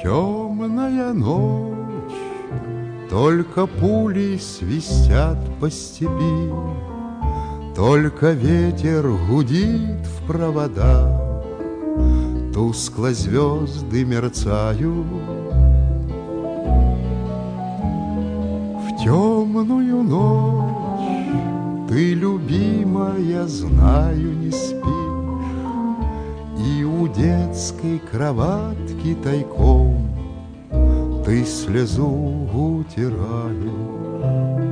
Темная ночь, только пули свистят по степи, только ветер гудит в провода, тускло звезды мерцают. В темную ночь ты, любимая, знаю, не спишь, и у детской кроватки тайком ты слезу утираешь.